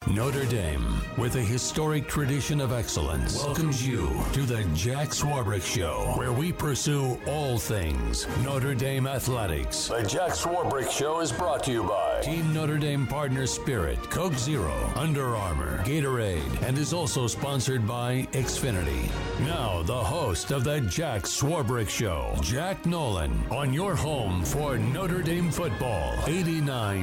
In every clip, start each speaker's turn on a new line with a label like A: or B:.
A: Notre Dame, with a historic tradition of excellence, welcomes you to the Jack Swarbrick Show, where we pursue all things Notre Dame athletics. The Jack Swarbrick Show is brought to you by Team Notre Dame Partner Spirit, Coke Zero, Under Armour, Gatorade, and is also sponsored by Xfinity. Now, the host of the Jack Swarbrick Show, Jack Nolan, on your home for Notre Dame football, 89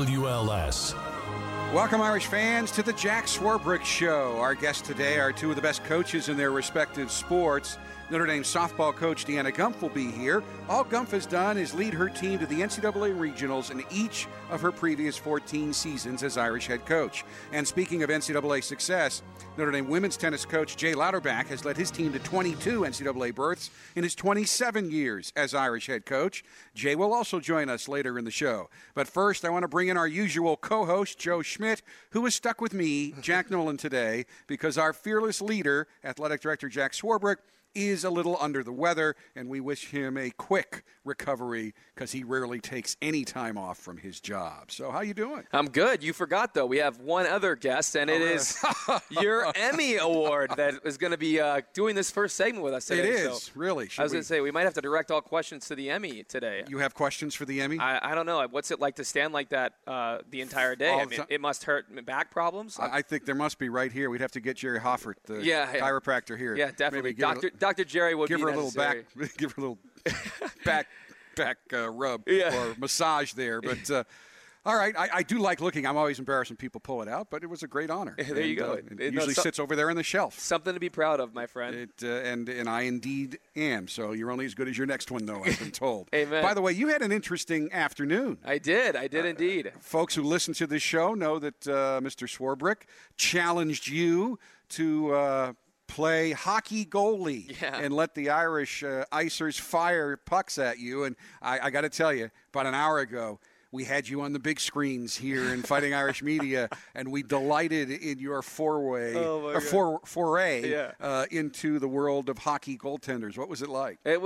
A: WLS.
B: Welcome, Irish fans, to the Jack Swarbrick Show. Our guests today are two of the best coaches in their respective sports. Notre Dame softball coach Deanna Gumpf will be here. All Gumpf has done is lead her team to the NCAA regionals in each of her previous 14 seasons as Irish head coach. And speaking of NCAA success, Notre Dame women's tennis coach Jay Louderback has led his team to 22 NCAA berths in his 27 years as Irish head coach. Jay will also join us later in the show. But first, I want to bring in our usual co-host, Joe Schmidt, who is stuck with me, Jack Nolan, today because our fearless leader, athletic director Jack Swarbrick, is a little under the weather, and we wish him a quick recovery because he rarely takes any time off from his job. So how you doing?
C: I'm good. You forgot, though. We have one other guest, and it is your Emmy Award that is going to be doing this first segment with us today.
B: It is, so, really.
C: I was going to say, we might have to direct all questions to the Emmy today.
B: You have questions for the Emmy?
C: I don't know. What's it like to stand like that the entire day? I mean, it must hurt back problems.
B: I think there must be right here. We'd have to get Jerry Hoffert, the chiropractor here.
C: Yeah, definitely. Dr. Jerry would
B: give
C: be
B: her a little
C: necessary.
B: give her a little back rub or massage there. But all right, I do like looking. I'm always embarrassed when people pull it out, but it was a great honor.
C: There you go.
B: It usually sits over there on the shelf.
C: Something to be proud of, my friend.
B: And I indeed am. So you're only as good as your next one, though, I've been told.
C: Amen.
B: By the way, you had an interesting afternoon.
C: I did indeed.
B: Folks who listen to this show know that Mr. Swarbrick challenged you to play hockey goalie and let the Irish icers fire pucks at you. And I got to tell you, about an hour ago, we had you on the big screens here in Fighting Irish Media, and we delighted in your foray into the world of hockey goaltenders. What was it like?
C: It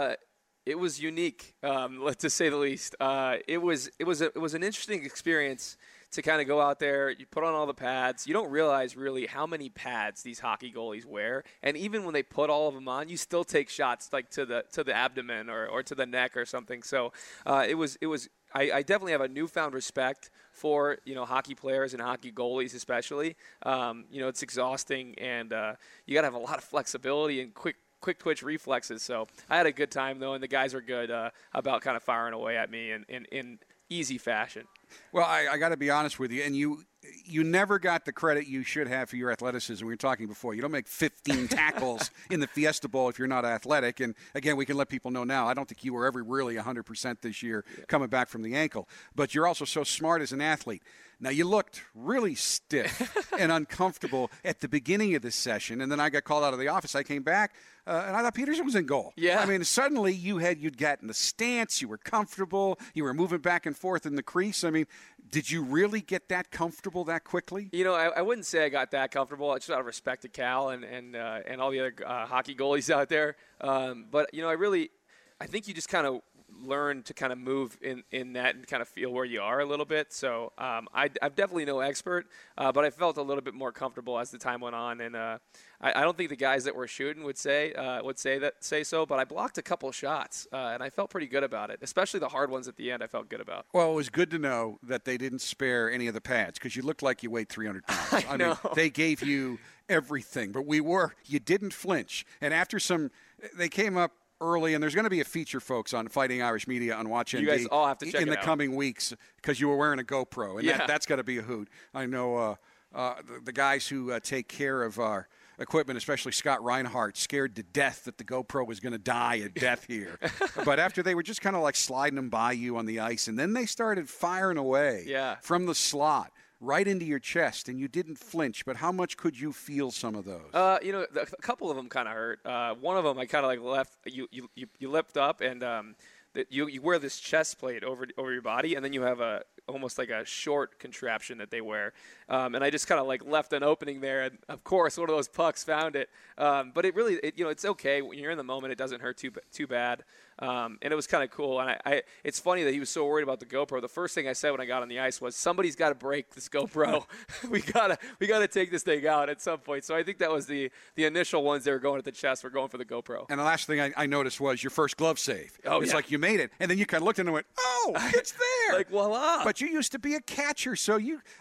C: was unique, to say the least. It was an interesting experience to kind of go out there. You put on all the pads. You don't realize really how many pads these hockey goalies wear, and even when they put all of them on, you still take shots like to the abdomen or to the neck or something. So it was. I definitely have a newfound respect for hockey players and hockey goalies especially. It's exhausting, and you got to have a lot of flexibility and quick twitch reflexes. So I had a good time, though, and the guys were good about kind of firing away at me in easy fashion.
B: Well, I got to be honest with you, and you never got the credit you should have for your athleticism. We were talking before. You don't make 15 tackles in the Fiesta Bowl if you're not athletic. And, again, we can let people know now, I don't think you were ever really 100% this year coming back from the ankle. But you're also so smart as an athlete. Now, you looked really stiff and uncomfortable at the beginning of this session, and then I got called out of the office. I came back, and I thought Peterson was in goal.
C: Yeah.
B: I mean, suddenly you'd gotten the stance, you were comfortable, you were moving back and forth in the crease. I mean, did you really get that comfortable that quickly?
C: I wouldn't say I got that comfortable. Just out of respect to Cal and all the other hockey goalies out there. But I think you just kind of learn to kind of move in that and kind of feel where you are a little bit. So I'm definitely no expert, but I felt a little bit more comfortable as the time went on. And I don't think the guys that were shooting would say so, but I blocked a couple shots, and I felt pretty good about it, especially the hard ones at the end I felt good about.
B: Well, it was good to know that they didn't spare any of the pads because you looked like you weighed 300 pounds.
C: I know.
B: Mean, they gave you everything, but you didn't flinch. And after they came up early, and there's going to be a feature, folks, on Fighting Irish Media on WatchMD.
C: You guys all have to check
B: in the coming weeks because you were wearing a GoPro, and that's got to be a hoot. I know the guys who take care of our equipment, especially Scott Reinhardt, scared to death that the GoPro was going to die a death here. But after they were just kind of like sliding them by you on the ice, and then they started firing away from the slot right into your chest, and you didn't flinch. But how much could you feel some of those?
C: A couple of them kind of hurt. One of them I kind of like left. You lift up, and you wear this chest plate over your body, and then you have a almost like a short contraption that they wear. And I just kind of like left an opening there. And of course, one of those pucks found it. But it really, it's okay. When you're in the moment, it doesn't hurt too bad. And it was kind of cool. And it's funny that he was so worried about the GoPro. The first thing I said when I got on the ice was, somebody's got to break this GoPro. we gotta take this thing out at some point. So I think that was the initial ones they were going at the chest. Were going for the GoPro.
B: And the last thing I noticed was your first glove save.
C: Oh,
B: it's
C: yeah.
B: like you made it, and then you kind of looked and went, "Oh, it's there!"
C: Like voila!
B: But you used to be a catcher, so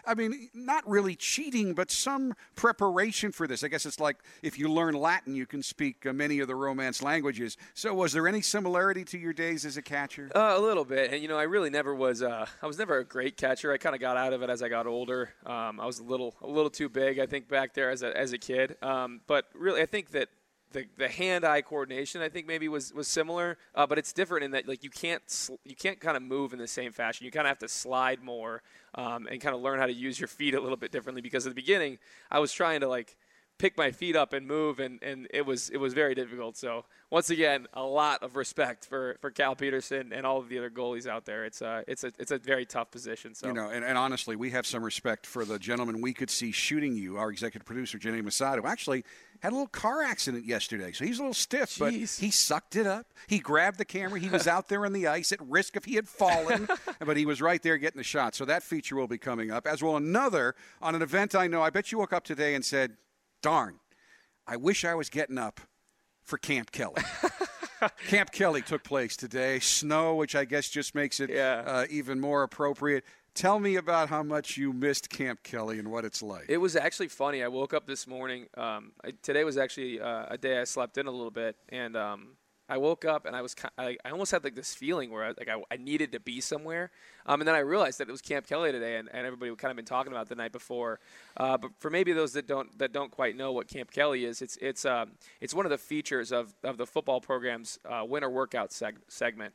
B: not really cheating, but some preparation for this. I guess it's like if you learn Latin, you can speak many of the Romance languages. So was there any similarity to your days as a catcher?
C: A little bit, and I really never was. I was never a great catcher. I kind of got out of it as I got older. I was a little too big, I think, back there as a kid. But really, I think that the hand-eye coordination, I think, maybe was similar, but it's different in that, like, you can't kind of move in the same fashion. You kind of have to slide more and kind of learn how to use your feet a little bit differently, because at the beginning I was trying to, like, pick my feet up and move, and it was very difficult. So once again, a lot of respect for Cal Peterson and all of the other goalies out there. It's a very tough position. So
B: and honestly, we have some respect for the gentleman we could see shooting you, our executive producer Jenny Masada, who actually had a little car accident yesterday. So he's a little stiff, but he sucked it up. He grabbed the camera. He was out there on the ice at risk if he had fallen, but he was right there getting the shot. So that feature will be coming up, as well another on an event I know. I bet you woke up today and said, darn, I wish I was getting up for Camp Kelly. Camp Kelly took place today. Snow, which I guess just makes it even more appropriate. Tell me about how much you missed Camp Kelly and what it's like.
C: It was actually funny. I woke up this morning. Today was actually a day I slept in a little bit, and I woke up and I almost had like this feeling where I needed to be somewhere, and then I realized that it was Camp Kelly today, and everybody kind of been talking about it the night before. But for maybe those that don't quite know what Camp Kelly is, it's one of the features of the football program's winter workout segment.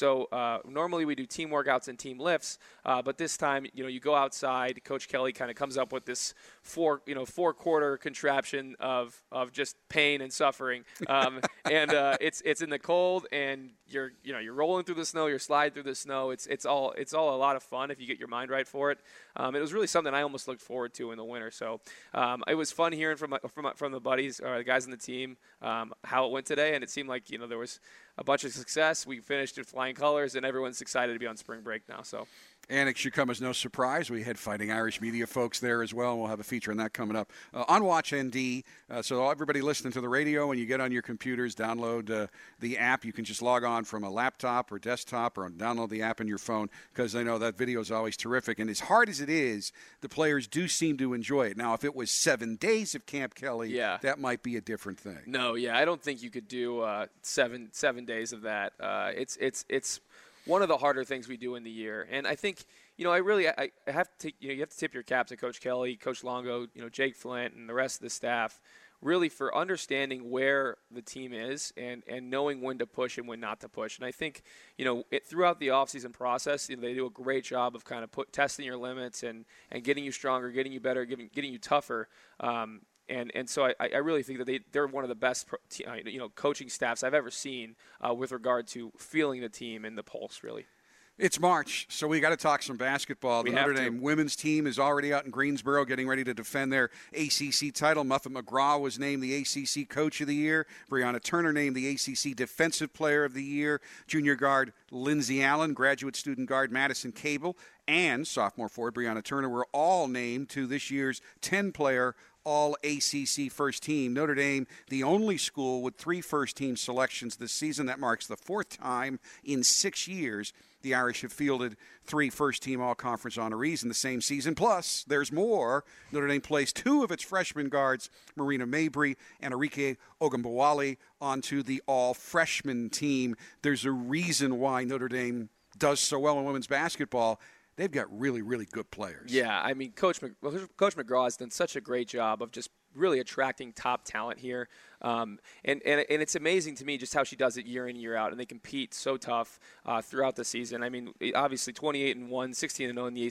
C: So normally we do team workouts and team lifts, but this time you go outside. Coach Kelly kind of comes up with this four-quarter contraption of just pain and suffering, and it's in the cold, and you're rolling through the snow, you're sliding through the snow. It's all a lot of fun if you get your mind right for it. It was really something I almost looked forward to in the winter. So it was fun hearing from the buddies or the guys on the team how it went today, and it seemed like there was a bunch of success. We finished with flying colors, and everyone's excited to be on spring break now. So.
B: And it should come as no surprise. We had Fighting Irish media folks there as well, and we'll have a feature on that coming up on Watch ND. So everybody listening to the radio, when you get on your computers, download the app. You can just log on from a laptop or desktop or download the app on your phone, because I know that video is always terrific. And as hard as it is, the players do seem to enjoy it. Now, if it was 7 days of Camp Kelly, that might be a different thing. No,
C: I don't think you could do 7 days of that. It's one of the harder things we do in the year. And I think, I have to you have to tip your cap to Coach Kelly, Coach Longo, Jake Flint, and the rest of the staff, really for understanding where the team is and knowing when to push and when not to push. And I think, throughout the offseason process, they do a great job of kind of testing your limits and getting you stronger, getting you better, getting you tougher. And so I really think that they're one of the best coaching staffs I've ever seen with regard to feeling the team and the pulse, really.
B: It's March, so we got to talk some basketball. The Notre Dame women's team is already out in Greensboro getting ready to defend their ACC title. Muffet McGraw was named the ACC Coach of the Year. Brianna Turner named the ACC Defensive Player of the Year. Junior guard Lindsey Allen, graduate student guard Madison Cable, and sophomore forward Brianna Turner were all named to this year's 10-player All-ACC First Team. Notre Dame, the only school with 3 first-team selections this season. That marks the 4th time in 6 years the Irish have fielded 3 first-team all-conference honorees in the same season. Plus, there's more. Notre Dame placed 2 of its freshman guards, Marina Mabry and Arike Ogunbowale, onto the all-freshman team. There's a reason why Notre Dame does so well in women's basketball. They've got really, really good players.
C: Yeah, I mean, Coach McGraw has done such a great job of just really attracting top talent here. And it's amazing to me just how she does it year in, year out, and they compete so tough throughout the season. I mean, obviously 28-1, 16-0 in the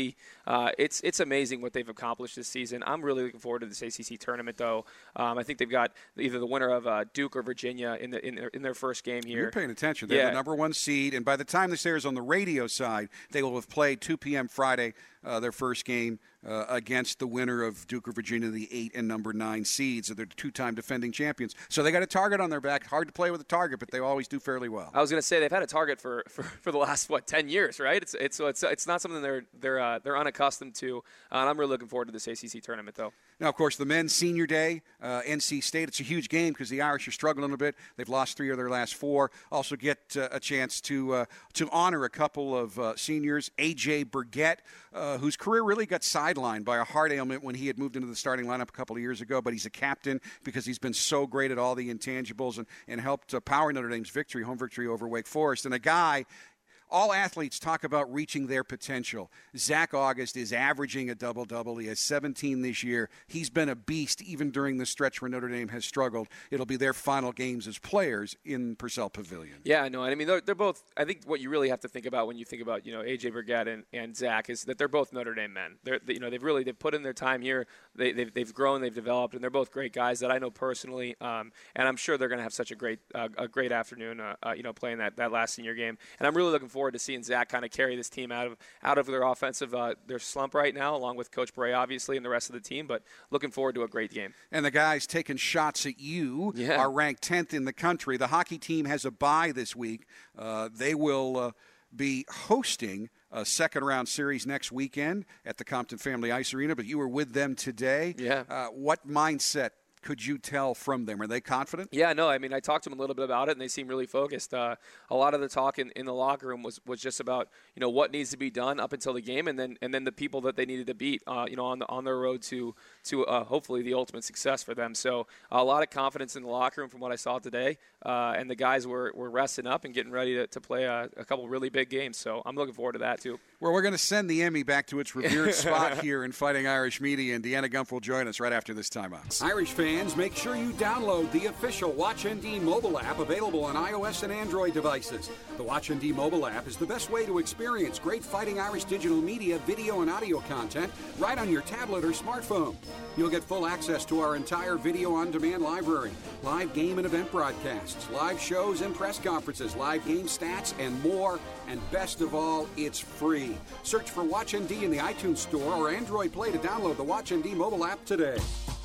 C: ACC. It's amazing what they've accomplished this season. I'm really looking forward to this ACC tournament, though. I think they've got either the winner of Duke or Virginia in their first game here.
B: You're paying attention. They're the number 1 seed, and by the time this airs on the radio side, they will have played 2 p.m. Friday, their first game against the winner of Duke or Virginia, the 8 and number 9 seeds. So they're 2-time defending champions. So they got a target on their back. Hard to play with a target, but they always do fairly well.
C: I was going to say they've had a target for the last 10 years, right? It's not something they're unaccustomed to. And I'm really looking forward to this ACC tournament, though.
B: Now, of course, the men's senior day, NC State. It's a huge game because the Irish are struggling a little bit. They've lost 3 of their last 4. Also get a chance to honor a couple of seniors. A.J. Burgett, whose career really got sidelined by a heart ailment when he had moved into the starting lineup a couple of years ago, but he's a captain because he's been so great at all the intangibles and helped power Notre Dame's home victory over Wake Forest. And a guy, all athletes talk about reaching their potential. Zach August is averaging a double-double. He has 17 this year. He's been a beast even during the stretch where Notre Dame has struggled. It'll be their final games as players in Purcell Pavilion.
C: Yeah, no, I mean, they're both – I think what you really have to think about when you think about, A.J. Burgett and Zach is that they're both Notre Dame men. They've put in their time here. They've grown, they've developed, and they're both great guys that I know personally. And I'm sure they're going to have such a great afternoon, playing that last senior game. And I'm really looking forward to seeing Zach kind of carry this team out of their offensive their slump right now, along with Coach Bray, obviously, and the rest of the team. But looking forward to a great game.
B: And the guys taking shots at you are ranked 10th in the country. The hockey team has a bye this week. They will be hosting a second-round series next weekend at the Compton Family Ice Arena, but you were with them today.
C: Yeah.
B: What mindset could you tell from them? Are they confident?
C: Yeah, no, I mean, I talked to them a little bit about it, and they seem really focused. A lot of the talk in the locker room was just about, what needs to be done up until the game, and then the people that they needed to beat, on their road to hopefully the ultimate success for them. So a lot of confidence in the locker room from what I saw today, and the guys were resting up and getting ready to play a couple really big games. So I'm looking forward to that, too.
B: Well, we're going to send the Emmy back to its revered spot here in Fighting Irish Media, and Deanna Gumpf will join us right after this timeout. Irish fans, make sure you download the official WatchND mobile app available on iOS and Android devices. The WatchND mobile app is the best way to experience great Fighting Irish digital media, video, and audio content right on your tablet or smartphone. You'll get full access to our entire video-on-demand library, live game and event broadcasts, live shows and press conferences, live game stats, and more. And best of all, it's free. Search for WatchND in the iTunes Store or Android Play to download the WatchND mobile app today.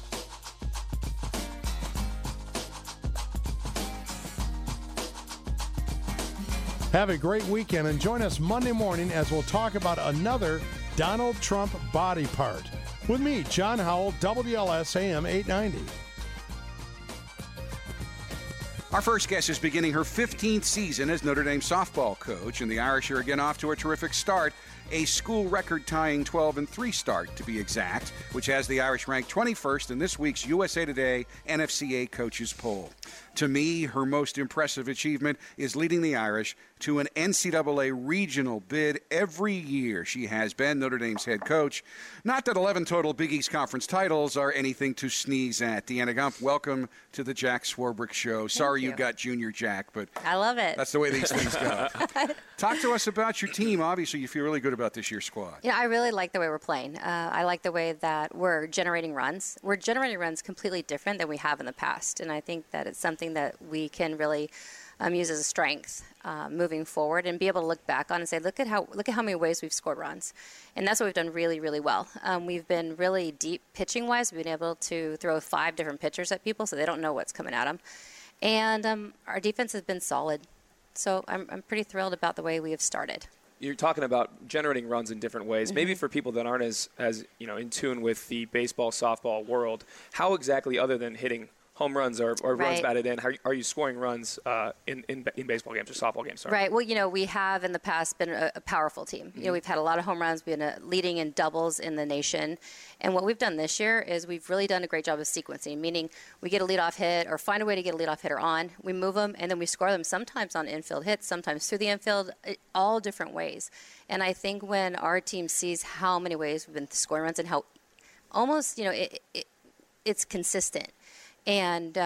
D: Have a great weekend and join us Monday morning as we'll talk about another Donald Trump body part. With me, John Howell, WLS AM 890.
B: Our first guest is beginning her 15th season as Notre Dame softball coach, and the Irish are again off to a terrific start. A school record-tying 12-3 start, to be exact, which has the Irish ranked 21st in this week's USA Today NFCA Coaches Poll. To me, her most impressive achievement is leading the Irish to an NCAA regional bid every year she has been Notre Dame's head coach. Not that 11 total Big East Conference titles are anything to sneeze at. Deanna Gumpf, welcome to the Jack Swarbrick Show. Sorry you got Junior Jack, but
E: I love it.
B: That's the way these things go. Talk to us about your team. Obviously, you feel really good about this year's squad.
E: Yeah, I really like the way we're playing. I like the way that we're generating runs. We're generating runs completely different than we have in the past, and I think that it's something that we can really use as a strength moving forward and be able to look back on and say, look at how many ways we've scored runs. And that's what we've done really, really well. We've been really deep pitching-wise. We've been able to throw 5 different pitchers at people so they don't know what's coming at them. And our defense has been solid. So I'm pretty thrilled about the way we have started.
C: You're talking about generating runs in different ways. Mm-hmm. Maybe for people that aren't as in tune with the baseball, softball world, how exactly, other than hitting home runs or runs batted in, are you scoring runs in baseball games or softball games? Sorry.
E: Right. Well, we have in the past been a powerful team. Mm-hmm. We've had a lot of home runs. We've been leading in doubles in the nation. And what we've done this year is we've really done a great job of sequencing, meaning we get a leadoff hit or find a way to get a leadoff hitter on. We move them, and then we score them sometimes on infield hits, sometimes through the infield, all different ways. And I think when our team sees how many ways we've been scoring runs and how almost, it's consistent. And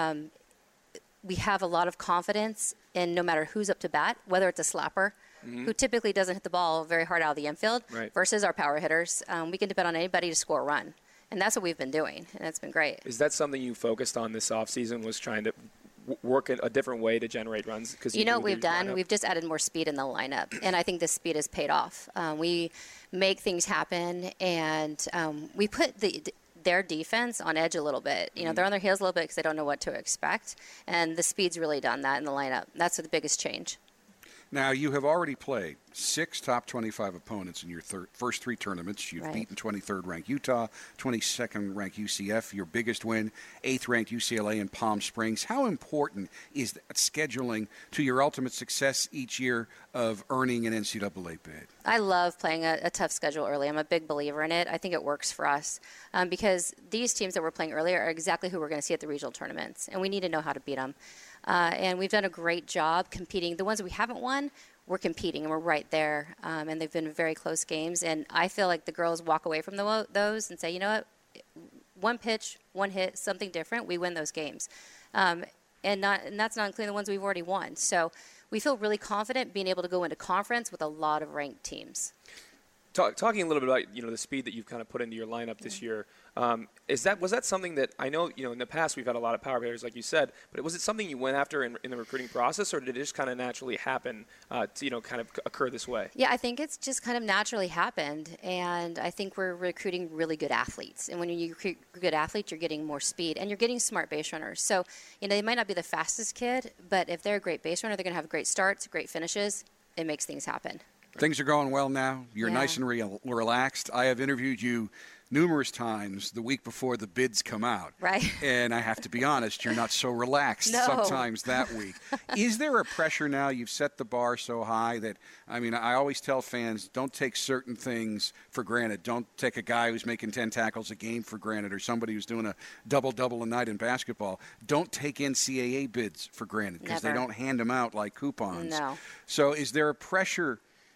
E: we have a lot of confidence in no matter who's up to bat, whether it's a slapper, who typically doesn't hit the ball very hard out of the infield, versus our power hitters. We can depend on anybody to score a run. And that's what we've been doing, and it's been great.
C: Is that something you focused on this offseason, was trying to work a different way to generate runs? Because
E: you know what we've done? We've just added more speed in the lineup, and I think the speed has paid off. We make things happen, and we put their defense on edge a little bit. You know, they're on their heels a little bit because they don't know what to expect, and the speed's really done that in the lineup. That's the biggest change.
B: Now, you have already played 6 top 25 opponents in your first 3 tournaments. You've beaten 23rd ranked Utah, 22nd ranked UCF, your biggest win, 8th ranked UCLA in Palm Springs. How important is that scheduling to your ultimate success each year of earning an NCAA bid?
E: I love playing a tough schedule early. I'm a big believer in it. I think it works for us because these teams that we're playing earlier are exactly who we're going to see at the regional tournaments, and we need to know how to beat them. And we've done a great job competing. The ones that we haven't won, we're competing, and we're right there. And they've been very close games. And I feel like the girls walk away from those and say, you know what, one pitch, one hit, something different, we win those games. And that's not including the ones we've already won. So we feel really confident being able to go into conference with a lot of ranked teams.
C: Talking a little bit about the speed that you've kind of put into your lineup this year, was that something that I know in the past we've had a lot of power hitters like you said, but was it something you went after in the recruiting process, or did it just kind of naturally happen to kind of occur this way?
E: Yeah, I think it's just kind of naturally happened, and I think we're recruiting really good athletes. And when you recruit good athletes, you're getting more speed, and you're getting smart base runners. So they might not be the fastest kid, but if they're a great base runner, they're going to have great starts, great finishes. It makes things happen.
B: Things are going well now. You're nice and relaxed. I have interviewed you numerous times the week before the bids come out.
E: Right.
B: And I have to be honest, you're not so relaxed sometimes that week. Is there a pressure now? You've set the bar so high that, I always tell fans, don't take certain things for granted. Don't take a guy who's making 10 tackles a game for granted, or somebody who's doing a double-double a night in basketball. Don't take NCAA bids for granted, because they don't hand them out like coupons.
E: No.
B: So is there a pressure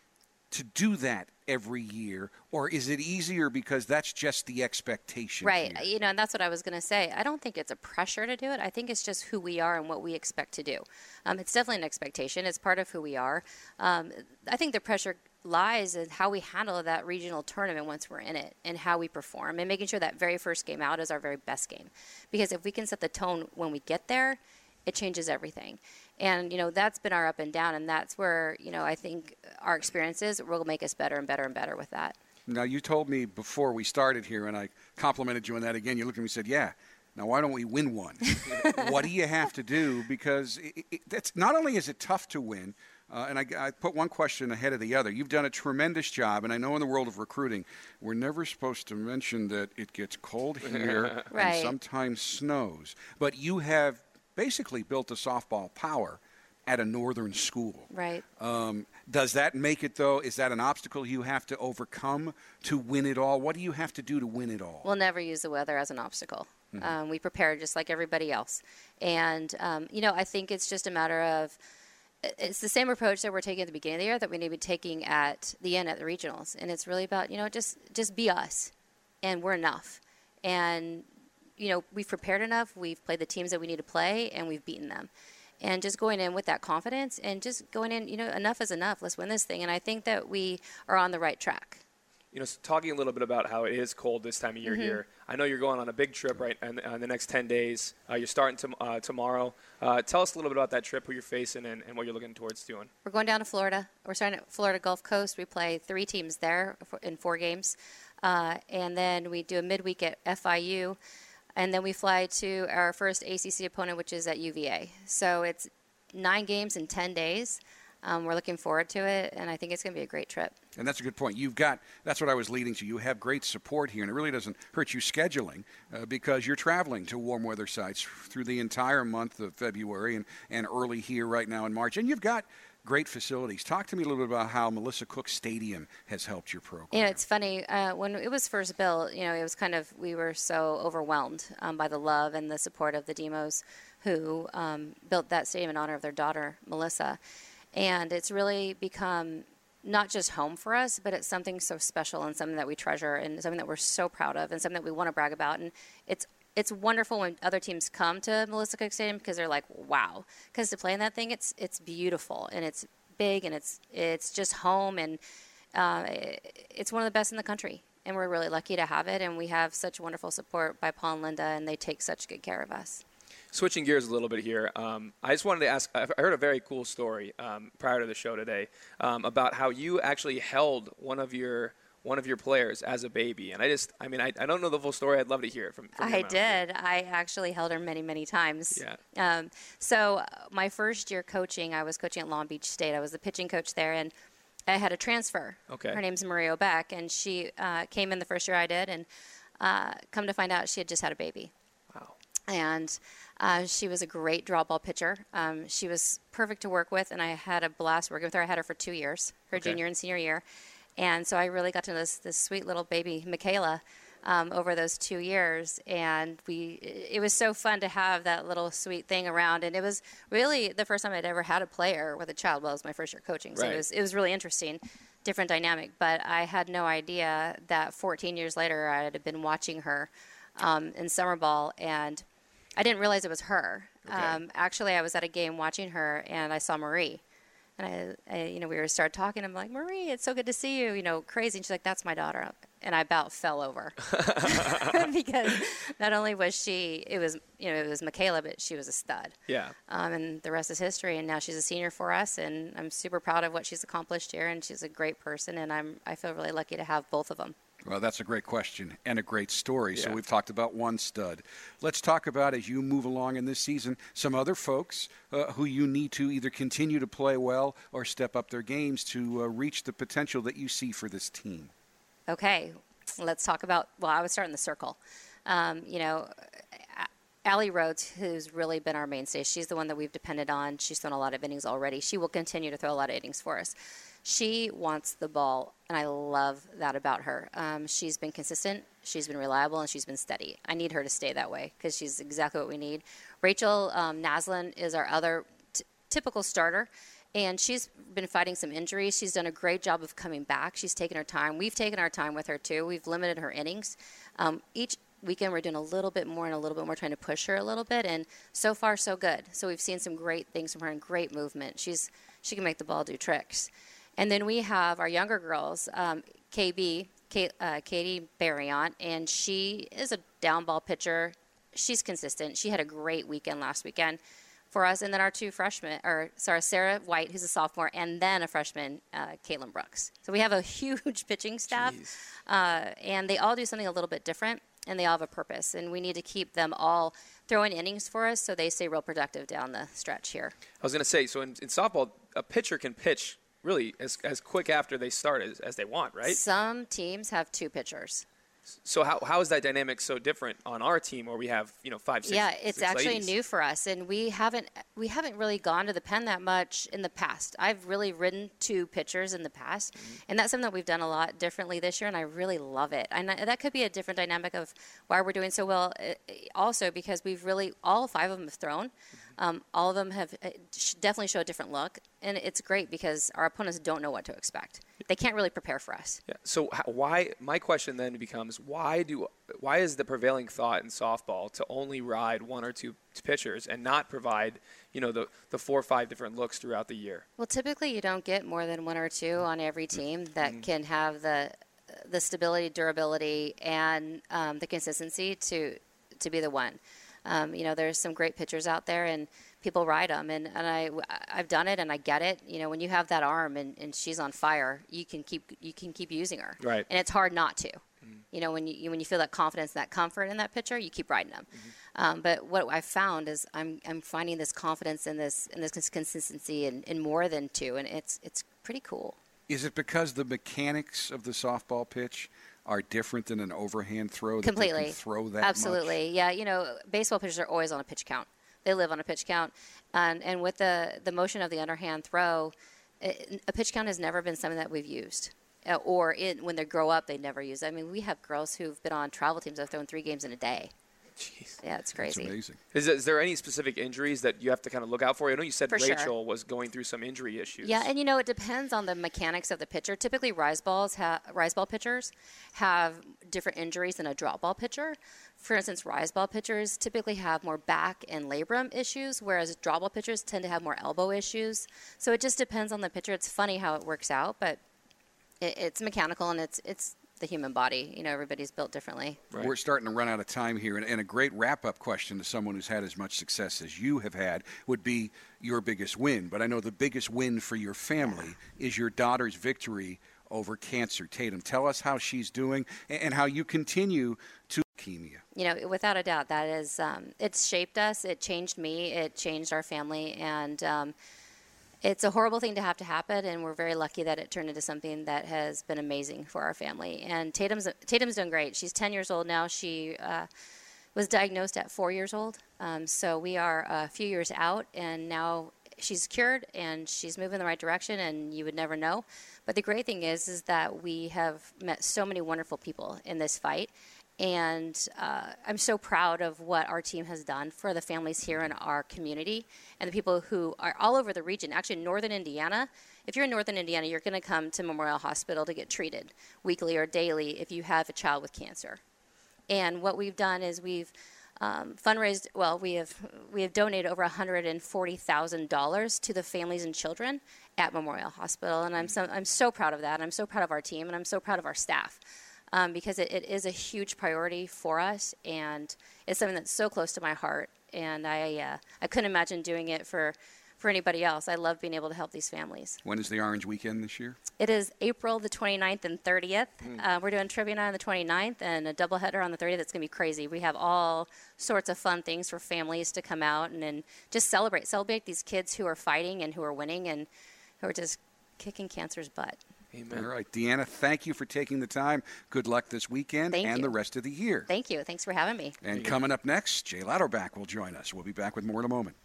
B: to do that every year, or is it easier because that's just the expectation?
E: Right.
B: Here?
E: And that's what I was going to say. I don't think it's a pressure to do it. I think it's just who we are and what we expect to do. It's definitely an expectation. It's part of who we are. I think the pressure lies in how we handle that regional tournament once we're in it, and how we perform, and making sure that very first game out is our very best game. Because if we can set the tone when we get there, it changes everything. And, that's been our up and down, and that's where, I think our experiences will make us better and better and better with that.
B: Now, you told me before we started here, and I complimented you on that again. You looked at me and said, yeah, now why don't we win one? What do you have to do? Because that's not only is it tough to win, and I put one question ahead of the other. You've done a tremendous job, and I know in the world of recruiting, we're never supposed to mention that it gets cold here and sometimes snows. But you have basically built a softball power at a northern school.
E: Right.
B: Does that make it, though? Is that an obstacle you have to overcome to win it all? What do you have to do to win it all?
E: We'll never use the weather as an obstacle. We prepare just like everybody else. And, I think it's just a matter of, it's the same approach that we're taking at the beginning of the year that we need to be taking at the end at the regionals. And it's really about, just be us, and we're enough. And we've prepared enough, we've played the teams that we need to play, and we've beaten them. And just going in with that confidence and just going in, enough is enough. Let's win this thing. And I think that we are on the right track.
C: So talking a little bit about how it is cold this time of year here. I know you're going on a big trip in the next 10 days. You're starting tomorrow. Tell us a little bit about that trip, who you're facing, and what you're looking towards doing.
E: We're going down to Florida. We're starting at Florida Gulf Coast. We play 3 teams there in 4 games. And then we do a midweek at FIU. And then we fly to our first ACC opponent, which is at UVA. So it's 9 games in 10 days. We're looking forward to it, and I think it's going to be a great trip.
B: And that's a good point. That's what I was leading to. You have great support here, and it really doesn't hurt you scheduling because you're traveling to warm weather sites through the entire month of February and early here right now in March. And you've got great facilities. Talk to me a little bit about how Melissa Cook Stadium has helped your program.
E: It's funny. When it was first built, it was we were so overwhelmed by the love and the support of the Demos, who built that stadium in honor of their daughter, Melissa. And it's really become not just home for us, but it's something so special and something that we treasure and something that we're so proud of and something that we want to brag about. And it's wonderful when other teams come to Melissa Cook Stadium because they're like, wow. Because to play in that thing, it's beautiful and it's big and it's just home and it's one of the best in the country. And we're really lucky to have it. And we have such wonderful support by Paul and Linda, and they take such good care of us.
C: Switching gears a little bit here, I just wanted to ask, I heard a very cool story prior to the show today about how you actually held one of your players as a baby. And I don't know the full story. I'd love to hear it from
E: I did. I actually held her many, many times.
C: Yeah.
E: So my first year coaching, I was coaching at Long Beach State. I was the pitching coach there, and I had a transfer.
C: Okay.
E: Her name's Marie O'Beck, and she came in the first year I did, and come to find out she had just had a baby.
C: Wow.
E: And she was a great draw ball pitcher. She was perfect to work with, and I had a blast working with her. I had her for 2 years, her junior and senior year. And so I really got to know this sweet little baby, Michaela, over those 2 years. And it was so fun to have that little sweet thing around. And it was really the first time I'd ever had a player with a child. Well, it was my first year coaching. So
C: right.
E: it was really interesting, different dynamic. But I had no idea that 14 years later I had been watching her in summer ball. And I didn't realize it was her.
C: Okay.
E: Actually, I was at a game watching her, and I saw Marie. And we started talking. I'm like, Marie, it's so good to see you. Crazy. And she's like, that's my daughter. And I about fell over because not only was it was Michaela, but she was a stud.
C: Yeah.
E: And the rest is history. And now she's a senior for us, and I'm super proud of what she's accomplished here. And she's a great person, and I feel really lucky to have both of them.
B: Well, that's a great question and a great story.
C: Yeah.
B: So we've talked about one stud. Let's talk about, as you move along in this season, some other folks who you need to either continue to play well or step up their games to reach the potential that you see for this team.
E: Okay, let's talk about, I would start in the circle. Allie Rhodes, who's really been our mainstay, she's the one that we've depended on. She's thrown a lot of innings already. She will continue to throw a lot of innings for us. She wants the ball, and I love that about her. She's been consistent, she's been reliable, and she's been steady. I need her to stay that way because she's exactly what we need. Rachel Naslin is our other typical starter, and she's been fighting some injuries. She's done a great job of coming back. She's taken her time. We've taken our time with her, too. We've limited her innings. Each weekend we're doing a little bit more, trying to push her a little bit, and so far so good. So we've seen some great things from her and great movement. She can make the ball do tricks. And then we have our younger girls, Katie Barriant, and she is a down ball pitcher. She's consistent. She had a great weekend last weekend for us. And then our two freshmen, Sarah White, who's a sophomore, and then a freshman, Caitlin Brooks. So we have a huge pitching staff, and they all do something a little bit different, and they all have a purpose. And we need to keep them all throwing innings for us so they stay real productive down the stretch here.
C: I was going to say, so in softball, a pitcher can pitch really as quick after they start as they want, right?
E: Some teams have two pitchers.
C: So how is that dynamic so different on our team where we have 5, 6?
E: Yeah, it's actually
C: ladies?
E: new for us, and we haven't really gone to the pen that much in the past. I've really ridden two pitchers in the past, and that's something that we've done a lot differently this year, and I really love it. And that could be a different dynamic of why we're doing so well. Also, because we've really all 5 of them have thrown. All of them have definitely show a different look, and it's great because our opponents don't know what to expect. They can't really prepare for us.
C: Yeah. So why? My question then becomes why is the prevailing thought in softball to only ride 1 or 2 pitchers and not provide the 4 or 5 different looks throughout the year?
E: Well, typically you don't get more than 1 or 2 on every team that can have the stability, durability, and the consistency to be the one. There's some great pitchers out there, and people ride them, and I've done it, and I get it. When you have that arm and she's on fire, you can keep using her,
C: right?
E: And it's hard not to. When you feel that confidence, and that comfort in that pitcher, you keep riding them. But what I found is I'm finding this confidence in this consistency in more than 2, and it's pretty cool.
B: Is it because the mechanics of the softball pitch are different than an overhand throw?
E: Completely.
B: That they can throw that
E: Absolutely.
B: much?
E: Yeah, baseball pitchers are always on a pitch count. They live on a pitch count. And with the motion of the underhand throw, a pitch count has never been something that we've used. When they grow up, they never use it. I mean, we have girls who've been on travel teams that have thrown 3 games in a day.
C: Jeez.
E: Yeah, it's crazy.
B: It's amazing.
C: Is there any specific injuries that you have to kind of look out for? I know you said
E: For
C: Rachel
E: sure.
C: was going through some injury issues.
E: Yeah, and it depends on the mechanics of the pitcher. Typically, rise ball pitchers have different injuries than a drop ball pitcher. For instance, rise ball pitchers typically have more back and labrum issues, whereas drop ball pitchers tend to have more elbow issues. So it just depends on the pitcher. It's funny how it works out, but it's mechanical and it's the human body. Everybody's built differently.
C: Right.
B: We're starting to run out of time here, and a great wrap-up question to someone who's had as much success as you have had would be your biggest win. But I know the biggest win for your family is your daughter's victory over cancer. Tatum, tell us how she's doing and how you continue to leukemia.
E: Without a doubt, that is it's shaped us. It changed me. It changed our family, and it's a horrible thing to have to happen, and we're very lucky that it turned into something that has been amazing for our family. And Tatum's doing great. She's 10 years old now. She was diagnosed at 4 years old. So we are a few years out, and now she's cured, and she's moving in the right direction, and you would never know. But the great thing is that we have met so many wonderful people in this fight. And I'm so proud of what our team has done for the families here in our community and the people who are all over the region. Actually, in northern Indiana, if you're in northern Indiana, you're going to come to Memorial Hospital to get treated weekly or daily if you have a child with cancer. And what we've done is we've fundraised, we have donated over $140,000 to the families and children at Memorial Hospital. And I'm so proud of that. I'm so proud of our team, and I'm so proud of our staff. Because it is a huge priority for us, and it's something that's so close to my heart. And I couldn't imagine doing it for anybody else. I love being able to help these families.
B: When is the Orange Weekend this year?
E: It is April the 29th and 30th. We're doing trivia night on the 29th and a doubleheader on the 30th. It's going to be crazy. We have all sorts of fun things for families to come out and just celebrate these kids who are fighting and who are winning and who are just kicking cancer's butt.
C: Amen.
B: All right, Deanna, thank you for taking the time. Good luck this weekend the rest of the year.
E: Thank you. Thanks for having me.
B: And coming up next, Jay Louderback will join us. We'll be back with more in a moment.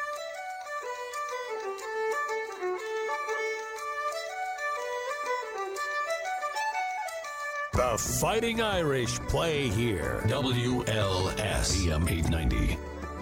A: The Fighting Irish play here. WLS AM 890.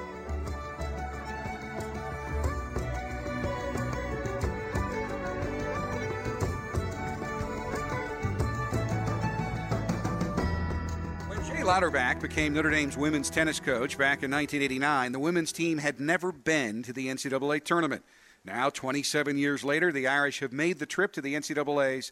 B: Louderback became Notre Dame's women's tennis coach back in 1989. The women's team had never been to the NCAA tournament. Now, 27 years later, the Irish have made the trip to the NCAA's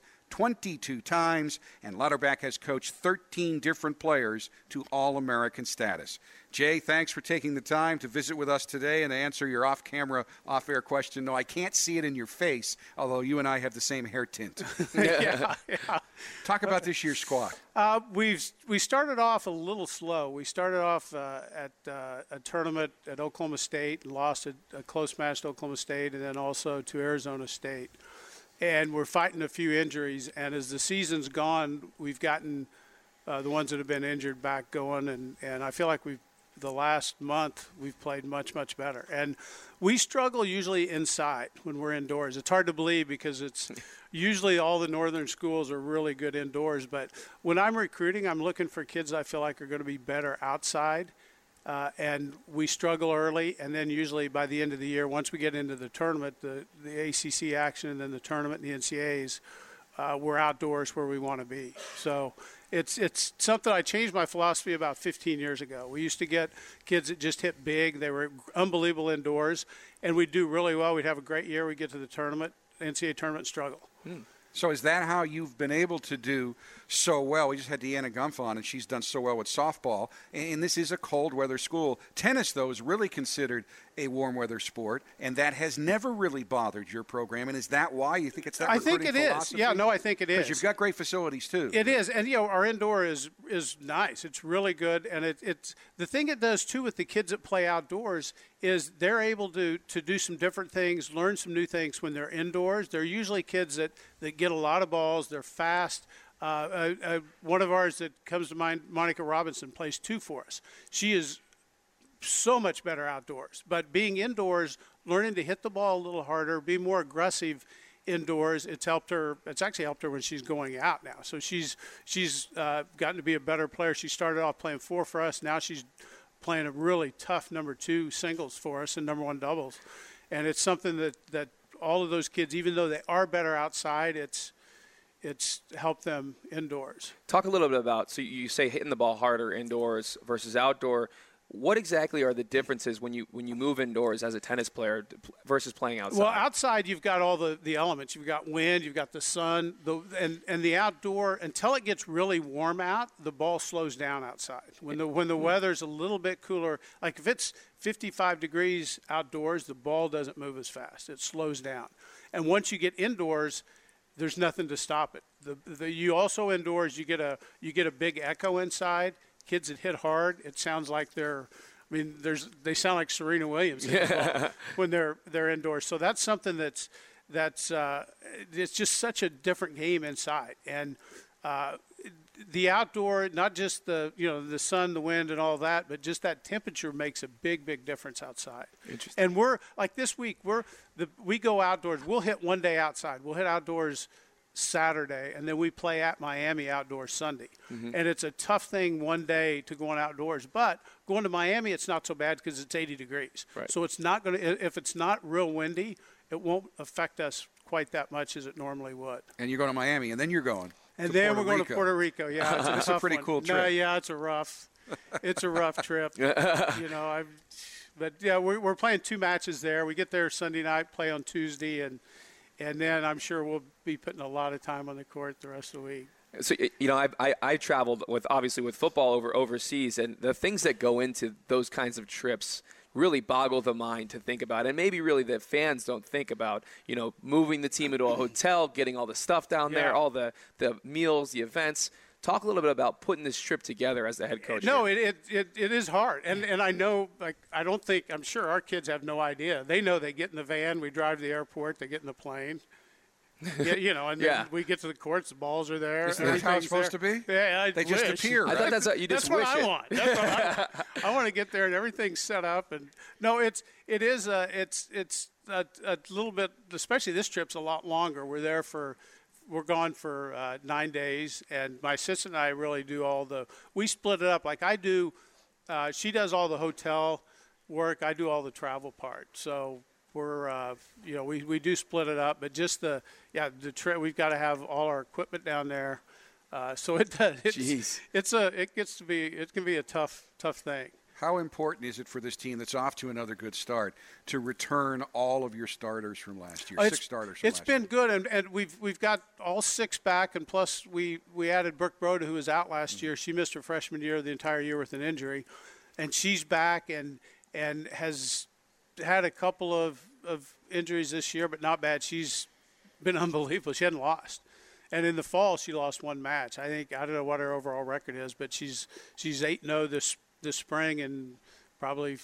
B: 22 times, and Louderback has coached 13 different players to All-American status. Jay, thanks for taking the time to visit with us today and to answer your off-camera, off-air question. No, I can't see it in your face, although you and I have the same hair tint.
F: Yeah.
B: Talk about this year's squad.
F: We started off a little slow. We started off at a tournament at Oklahoma State and lost a close match to Oklahoma State, and then also to Arizona State. And we're fighting a few injuries. And as the season's gone, we've gotten the ones that have been injured back going. And I feel like the last month we've played much, much better. And we struggle usually inside when we're indoors. It's hard to believe because it's usually all the northern schools are really good indoors. But when I'm recruiting, I'm looking for kids I feel like are going to be better outside. And we struggle early, and then usually by the end of the year, once we get into the tournament, the ACC action and then the tournament and the NCAAs, we're outdoors where we want to be. So it's something I changed my philosophy about 15 years ago. We used to get kids that just hit big. They were unbelievable indoors, and we'd do really well. We'd have a great year. We'd get to the tournament, NCAA tournament, struggle.
B: So is that how you've been able to do so well? We just had Deanna Gumpf on, and she's done so well with softball. And this is a cold weather school. Tennis, though, is really considered a warm weather sport, and that has never really bothered your program. And is that why you think it's that recruiting philosophy?
F: I think it is. Yeah, no, I think it is.
B: Because you've got great facilities, too.
F: It is. And, our indoor is nice. It's really good. And it's the thing it does, too, with the kids that play outdoors is they're able to do some different things, learn some new things when they're indoors. They're usually kids that get a lot of balls. They're fast. One of ours that comes to mind, Monica Robinson, plays 2 for us. She is so much better outdoors. But being indoors, learning to hit the ball a little harder, be more aggressive indoors, it's helped her. It's actually helped her when she's going out now. So she's gotten to be a better player. She started off playing 4 for us. Now she's playing a really tough number 2 singles for us and number 1 doubles. And it's something that all of those kids, even though they are better outside, it's helped them indoors.
C: Talk a little bit about, so you say hitting the ball harder indoors versus outdoor. What exactly are the differences when you move indoors as a tennis player versus playing outside?
F: Well, outside you've got all the elements. You've got wind, you've got the sun, and the outdoor. Until it gets really warm out, the ball slows down outside. When the weather's a little bit cooler, like if it's 55 degrees outdoors, the ball doesn't move as fast. It slows down. And once you get indoors, there's nothing to stop it. You also indoors you get a big echo inside. Kids that hit hard, it sounds like they sound like Serena Williams when they're indoors. So that's something that's it's just such a different game inside. And the outdoor, not just the sun, the wind, and all that, but just that temperature makes a big difference outside.
C: Interesting.
F: And we're like this week, we go outdoors. We'll hit one day outside. We'll hit outdoors Saturday, and then we play at Miami outdoors Sunday. Mm-hmm. And it's a tough thing one day to go on outdoors. But going to Miami, it's not so bad because it's 80 degrees.
C: Right.
F: So it's not going to – if it's not real windy, it won't affect us quite that much as it normally would.
B: And you're going to Miami, and then you're going
F: And then we're going
B: Rico.
F: to Puerto Rico. Yeah,
B: it's a pretty cool trip.
F: No, yeah, it's a rough trip. But yeah, we're playing 2 matches there. We get there Sunday night, play on Tuesday, and then I'm sure we'll be putting a lot of time on the court the rest of the week.
C: So, I traveled obviously with football overseas, and the things that go into those kinds of trips really boggle the mind to think about. And maybe really the fans don't think about, moving the team into a hotel, getting all the stuff down there, all the meals, the events. Talk a little bit about putting this trip together as the head coach.
F: No, it is hard. And I know, I'm sure our kids have no idea. They know they get in the van, we drive to the airport, they get in the plane. And then we get to the courts, the balls are there.
B: Isn't that how it's supposed to be?
F: Yeah,
B: they just appear.
C: I thought that's what you just wish
F: what I want. That's what I want to get there and everything's set up. And no, it's a little bit, especially this trip's a lot longer. We're gone for 9 days, and my assistant and I really do we split it up. Like I do, she does all the hotel work, I do all the travel part. So we're, we do split it up, but just the trip, we've got to have all our equipment down there. So it can be a tough thing.
B: How important is it for this team that's off to another good start to return all of your starters from last year? 6 starters from last year.
F: It's been good, and we've got all 6 back, and plus we added Brooke Broda, who was out last year. She missed her freshman year the entire year with an injury, and she's back and has had a couple of injuries this year, but not bad. She's been unbelievable. She hadn't lost. And in the fall, she lost 1 match. I don't know what her overall record is, but she's 8-0 this spring and probably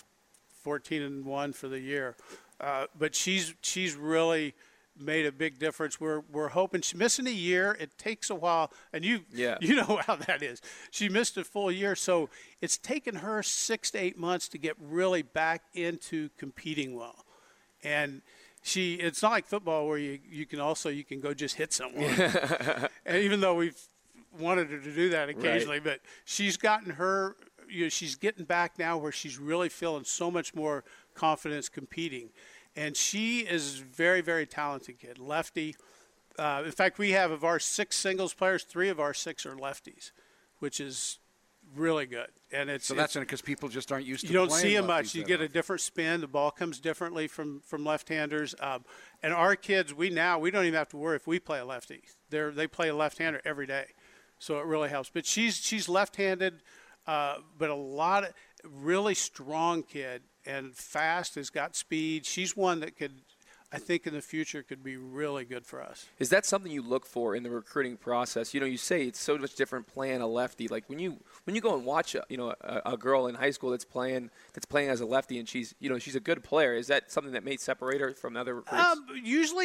F: 14-1 for the year. But she's really made a big difference. We're hoping she's missing a year. It takes a while, and you know how that is. She missed a full year, so it's taken her 6 to 8 months to get really back into competing well. And it's not like football where you can go just hit someone. And even though we've wanted her to do that occasionally,
C: right.
F: But she's gotten her. She's getting back now where she's really feeling so much more confidence competing. And she is a very, very talented kid, lefty. In fact, we have of our 6 singles players, 3 of our 6 are lefties, which is really good. And
B: that's because people just aren't used to.
F: You don't see them much. You get a different spin. The ball comes differently from left-handers. And our kids, we don't even have to worry if we play a lefty. They play a left-hander every day, so it really helps. But she's left-handed. But a lot of really strong kid and fast, has got speed. She's one that I think in the future could be really good for us.
C: Is that something you look for in the recruiting process? You say it's so much different playing a lefty. Like when you go and watch a girl in high school that's playing as a lefty and she's a good player. Is that something that may separate her from other recruits?
F: Usually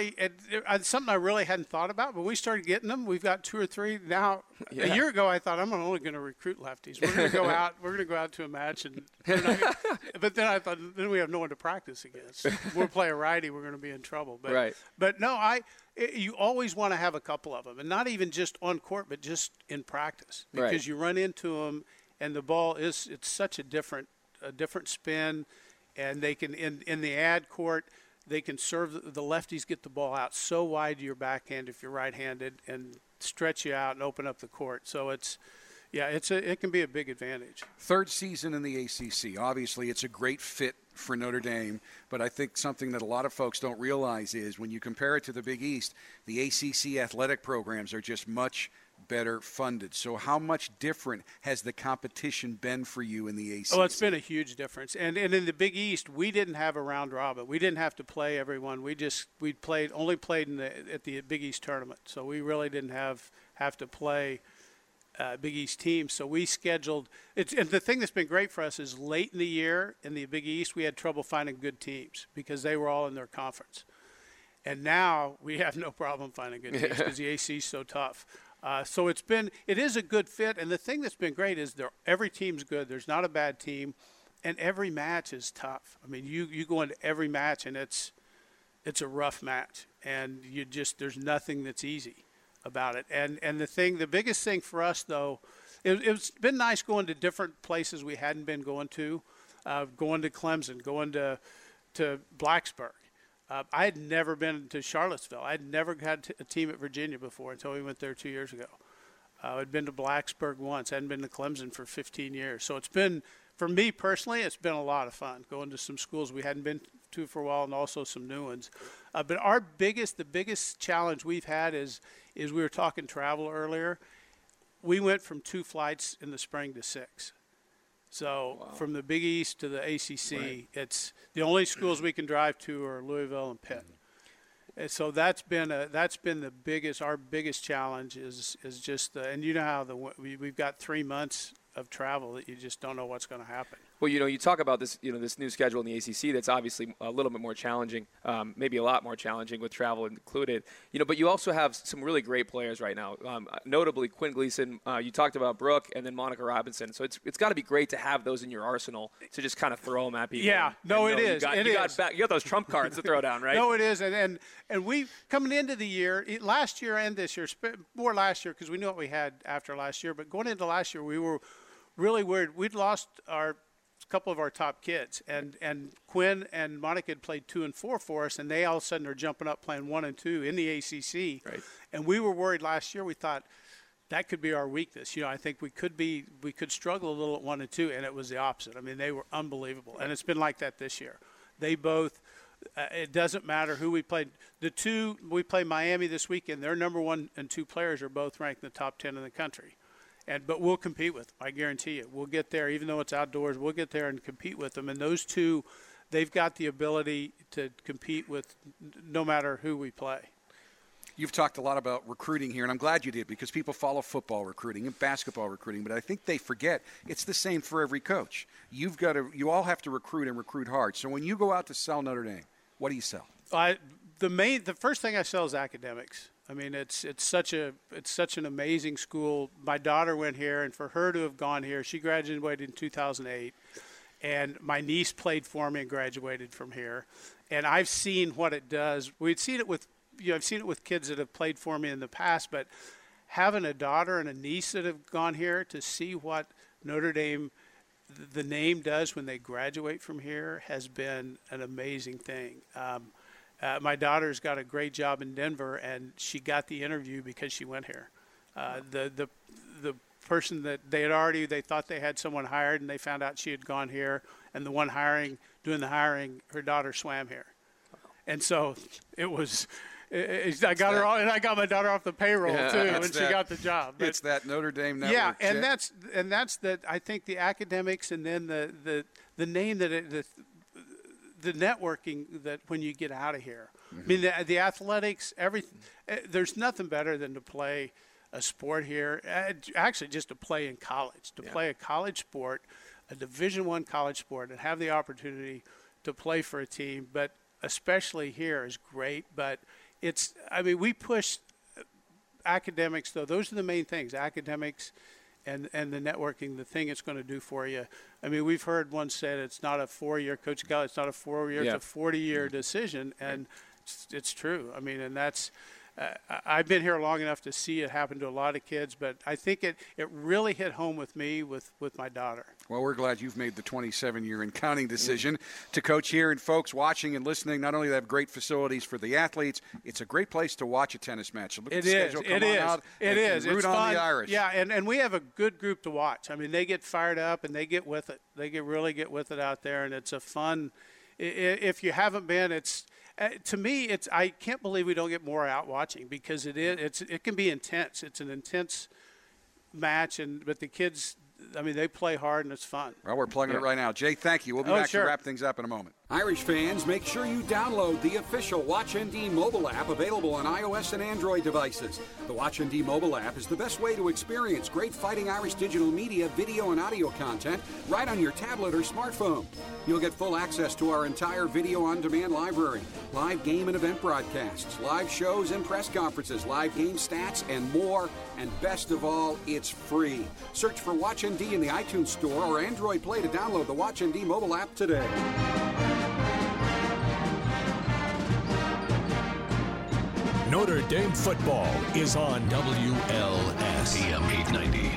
F: it's something I really hadn't thought about, but we started getting them. We've got 2 or 3 now. Yeah. A year ago I thought I'm only going to recruit lefties. We're going to go out. We're going to go out to a match, but then I thought then we have no one to practice against. We'll play a righty. We're going to be in trouble. But,
C: right.
F: But no, you always want to have a couple of them, and not even just on court, but just in practice, because you run into them, and the ball it's such a different spin, and they can in the ad court they can serve the lefties, get the ball out so wide to your backhand if you're right-handed, and stretch you out and open up the court. So it can be a big advantage.
B: Third season in the ACC. Obviously, it's a great fit for Notre Dame, but I think something that a lot of folks don't realize is when you compare it to the Big East, the ACC athletic programs are just much better funded. So how much different has the competition been for you in the ACC?
F: Oh, it's been a huge difference. And in the Big East, we didn't have a round robin. We didn't have to play everyone. We only played at the Big East tournament. So we really didn't have to play Big East teams. So we scheduled it. And the thing that's been great for us is late in the year in the Big East, we had trouble finding good teams because they were all in their conference. And now we have no problem finding good teams because the AC is so tough. So it is a good fit, and the thing that's been great is every team's good. There's not a bad team, and every match is tough. I mean, you go into every match, and it's a rough match, and there's nothing that's easy about it. And the biggest thing for us though, it's been nice going to different places we hadn't been going to Clemson, going to Blacksburg. I had never been to Charlottesville. I had never had a team at Virginia before until we went there 2 years ago. I'd been to Blacksburg once. I hadn't been to Clemson for 15 years. So it's been, for me personally, it's been a lot of fun going to some schools we hadn't been to for a while and also some new ones. But the biggest challenge we've had is we were talking travel earlier. We went from 2 flights in the spring to 6. So from the Big East to the ACC, It's the only schools we can drive to are Louisville and Pitt. And so that's been our biggest challenge is just and you know how we've got 3 months of travel that you just don't know what's going to happen.
C: Well, you talk about this, this new schedule in the ACC that's obviously a little bit more challenging, maybe a lot more challenging with travel included. But you also have some really great players right now, notably Quinn Gleason. You talked about Brooke and then Monica Robinson. So it's got to be great to have those in your arsenal to just kind of throw them at people.
F: Yeah, it is.
C: You got those trump cards to throw down, right?
F: No, it is. And we coming into the year, last year and this year, more last year because we knew what we had after last year. But going into last year, we were really worried. We'd lost a couple of our top kids, and Quinn and Monica had played 2 and 4 for us, and they all of a sudden are jumping up playing 1 and 2 in the ACC.
C: Right.
F: And we were worried last year. We thought that could be our weakness. I think we could struggle a little at 1 and 2, and it was the opposite. I mean, they were unbelievable, and it's been like that this year. They both. It doesn't matter who we played. We play Miami this weekend. Their number 1 and 2 players are both ranked in the top 10 in the country. But we'll compete with them, I guarantee you. We'll get there, even though it's outdoors, we'll get there and compete with them. And those two, they've got the ability to compete with no matter who we play.
B: You've talked a lot about recruiting here, and I'm glad you did because people follow football recruiting and basketball recruiting, but I think they forget it's the same for every coach. You all have to recruit and recruit hard. So when you go out to sell Notre Dame, what do you sell?
F: The first thing I sell is academics. I mean, it's such an amazing school. My daughter went here, and for her to have gone here, she graduated in 2008, and my niece played for me and graduated from here. And I've seen what it does. I've seen it with kids that have played for me in the past, but having a daughter and a niece that have gone here to see what Notre Dame, the name does when they graduate from here has been an amazing thing. My daughter's got a great job in Denver, and she got the interview because she went here. The person that they thought they had someone hired, and they found out she had gone here, and the one doing the hiring, her daughter swam here. And so it was I got her off, and I got my daughter off the payroll too, and she got the job.
B: It's that Notre Dame network.
F: Yeah, and that's that. I think the academics, and then the name that the networking that when you get out of here. Mm-hmm. I mean, the athletics, everything. There's nothing better than to play a sport here. Actually, just to play in college, play a college sport, a Division I college sport, and have the opportunity to play for a team. But especially here is great. But we push academics, though. Those are the main things, academics and the networking, the thing it's going to do for you. I mean, we've heard one said it's not a 4-year, Coach Gall, it's not a 4-year, it's a 40-year decision. And it's true. I mean, and that's I've been here long enough to see it happen to a lot of kids, but I think it really hit home with me with my daughter.
B: Well, we're glad you've made the 27-year and counting decision to coach here. And folks watching and listening, not only do they have great facilities for the athletes, it's a great place to watch a tennis match. So look at the schedule. Come on out and root on the Irish.
F: Yeah, and we have a good group to watch. I mean, they get fired up and they get with it. They really get with it out there, and it's a fun. If you haven't been, it's. To me, I can't believe we don't get more out watching, because it can be intense. It's an intense match, but the kids, I mean, they play hard and it's fun.
B: Well, we're plugging it right now. Jay, thank you. We'll be back to wrap things up in a moment. Irish fans, make sure you download the official WatchND mobile app, available on iOS and Android devices. The WatchND mobile app is the best way to experience great Fighting Irish digital media, video, and audio content right on your tablet or smartphone. You'll get full access to our entire video-on-demand library, live game and event broadcasts, live shows and press conferences, live game stats, and more. And best of all, it's free. Search for WatchND in the iTunes Store or Android Play to download the WatchND mobile app today.
A: Notre Dame football is on WLS AM 890.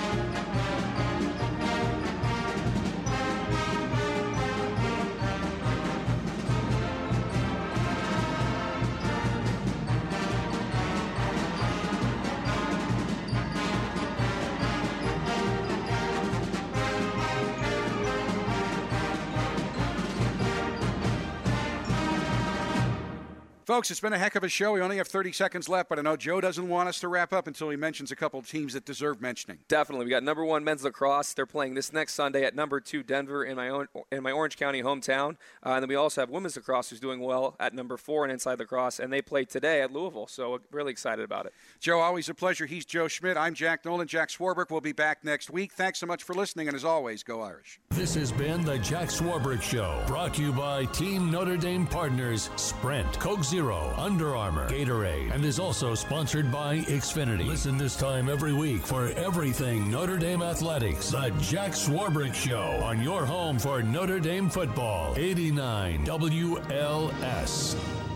B: Folks, it's been a heck of a show. We only have 30 seconds left, but I know Joe doesn't want us to wrap up until he mentions a couple of teams that deserve mentioning.
C: Definitely. We got number 1 men's lacrosse. They're playing this next Sunday at number 2 Denver in my Orange County hometown. And then we also have women's lacrosse, who's doing well at number 4 in inside lacrosse, and they play today at Louisville. So really excited about it.
B: Joe, always a pleasure. He's Joe Schmidt. I'm Jack Nolan. Jack Swarbrick will be back next week. Thanks so much for listening, and as always, go Irish.
A: This has been the Jack Swarbrick Show, brought to you by Team Notre Dame partners Sprint, Coke Zero, Under Armour, Gatorade, and is also sponsored by Xfinity. Listen this time every week for everything Notre Dame athletics. The Jack Swarbrick Show, on your home for Notre Dame football. 89 WLS.